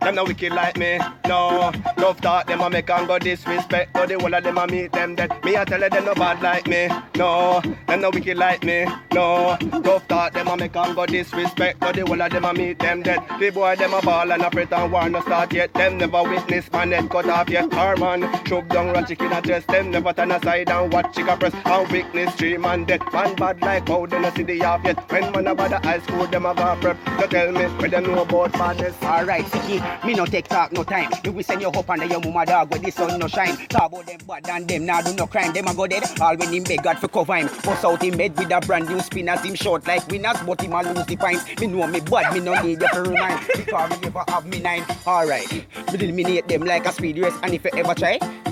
them no wicked like me. No, tough thought them a make and go disrespect. But the whole of them a meet them dead. Me a tell them no bad like me. No, them no wicked like me. No, tough thought them a make and go disrespect. But the whole of them a meet them dead. The boy them a ball and a fret and war no start yet. Them never witness man head cut off yet. Our man shove down rat chicken a chest. Them never turn aside and watch chicken press. And witness 3 man dead. Man bad like how they no see the half yet. When man about the high school them a go prep. So tell me where them know about madness. Alright, Siki, me no take talk no time. Me will send you up under your mama dog where the sun no shine. Talk about them bad and them now do no crime. Them a go dead. All when him beg God for cover him. Bust out him bed with a brand new spinners. Him short like winners, but him a lose the pints. Me know me bad, me no need you to remind. Because me never have me 9. Alright, me eliminate them like a speed race. And if you ever try,